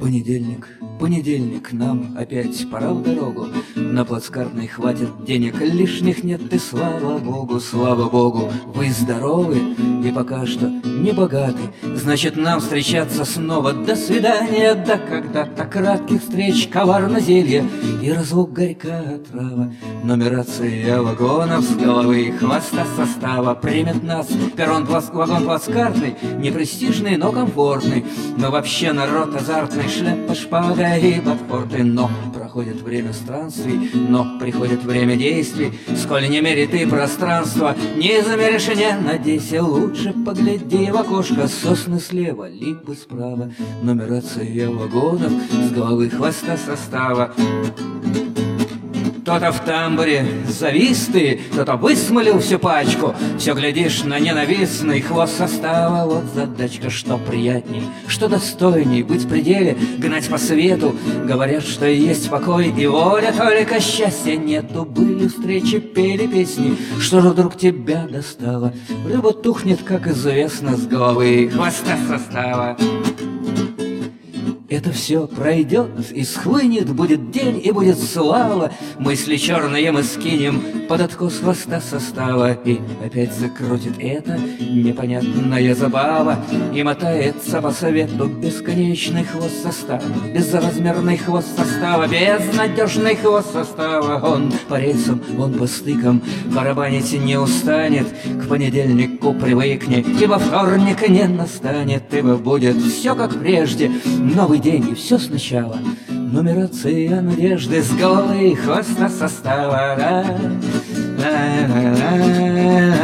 Понедельник, понедельник, нам опять пора в дорогу. На плацкартной хватит денег, лишних нет, и слава Богу, вы здоровы и пока что не богаты. Значит, нам встречаться снова, до свидания, до когда-то кратких встреч, коварно зелье и разлук горька отрава. Нумерация вагонов с головы и хвоста состава примет нас перрон, вагон плацкартный, непрестижный, но комфортный. Но вообще народ азартный, шляпа, шпага и ботфорты. Но проходит время странствий, но приходит время действий. Сколь не мерит и пространство, не замеришь и не надейся. Лучше погляди в окошко, сосны слева, липы справа. Нумерация вагонов с головы, хвоста состава. Кто-то в тамбуре завистый, кто-то высмолил всю пачку. Все глядишь на ненавистный хвост состава. Вот задачка, что приятней, что достойней быть в пределе, гнать по свету. Говорят, что есть покой и воля, только счастья нету. Были встречи, пели песни, что же вдруг тебя достало? Рыба тухнет, как известно, с головы хвоста состава. Это все пройдет и схлынет, будет день и будет слава. Мысли черные мы скинем под откос хвоста состава. И опять закрутит это непонятная забава. И мотается по совету бесконечный хвост состава. Безразмерный хвост состава, безнадежный хвост состава. Он по рельсам, он по стыкам, барабанить не устанет. К понедельнику привыкни, ибо вторник не настанет. Ибо будет все как прежде, новый день и все сначала. Нумерация надежды с головы хвоста состава.